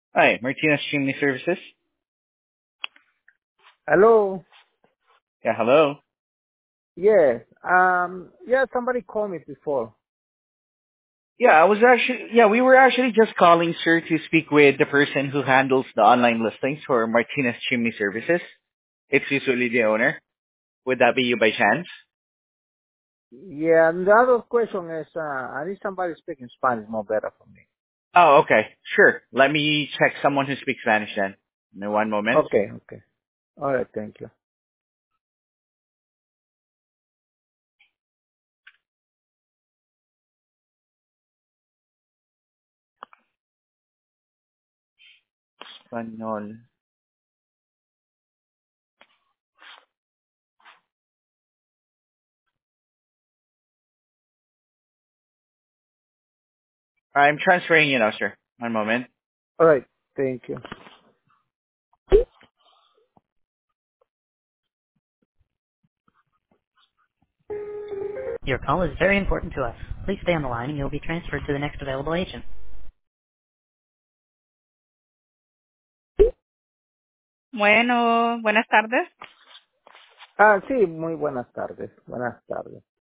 Hi, Martinez Streaming Services. Hello. Yeah, hello. Yes. Yeah. Somebody called me before. We were actually just calling, sir, to speak with the person who handles the online listings for Martinez Streaming Services. It's usually the owner. Would that be you by chance? Yeah. And the other question is, I need somebody speaking Spanish more better for me. Oh, okay. Sure. Let me check someone who speaks Spanish then. Give me one moment. Okay. Okay. All right. Thank you. Espanol. I'm transferring you now, sir. One moment. All right. Thank you. Your call is very important to us. Please stay on the line and you'll be transferred to the next available agent. Bueno, buenas tardes. Ah, sí. Muy buenas tardes. Buenas tardes.